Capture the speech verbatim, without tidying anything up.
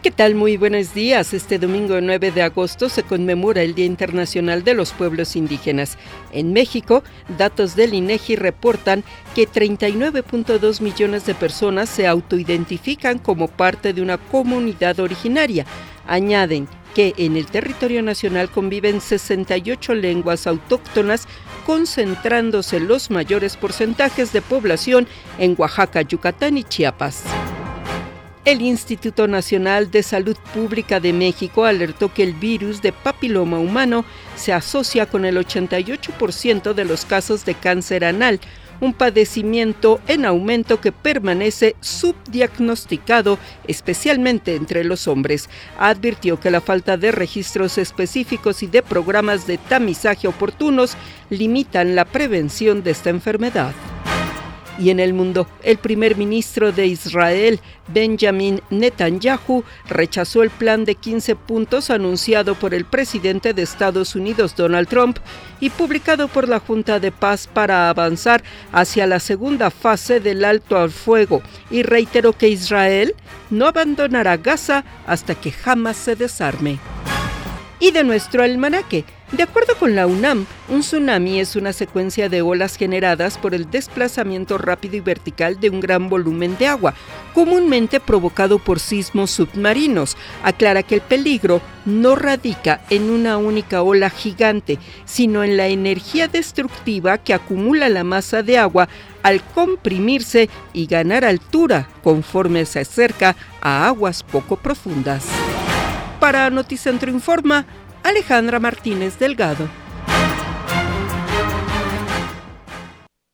¿Qué tal? Muy buenos días. Este domingo nueve de agosto se conmemora el Día Internacional de los Pueblos Indígenas. En México, datos del INEGI reportan que treinta y nueve punto dos millones de personas se autoidentifican como parte de una comunidad originaria. Añaden que en el territorio nacional conviven sesenta y ocho lenguas autóctonas, concentrándose los mayores porcentajes de población en Oaxaca, Yucatán y Chiapas. El Instituto Nacional de Salud Pública de México alertó que el virus de papiloma humano se asocia con el ochenta y ocho por ciento de los casos de cáncer anal, un padecimiento en aumento que permanece subdiagnosticado, especialmente entre los hombres. Advirtió que la falta de registros específicos y de programas de tamizaje oportunos limitan la prevención de esta enfermedad. Y en el mundo, el primer ministro de Israel, Benjamin Netanyahu, rechazó el plan de quince puntos anunciado por el presidente de Estados Unidos, Donald Trump, y publicado por la Junta de Paz para avanzar hacia la segunda fase del alto al fuego, y reiteró que Israel no abandonará Gaza hasta que Hamas se desarme. Y de nuestro almanaque. De acuerdo con la UNAM, un tsunami es una secuencia de olas generadas por el desplazamiento rápido y vertical de un gran volumen de agua, comúnmente provocado por sismos submarinos. Aclara que el peligro no radica en una única ola gigante, sino en la energía destructiva que acumula la masa de agua al comprimirse y ganar altura conforme se acerca a aguas poco profundas. Para Noticentro Informa, Alejandra Martínez Delgado.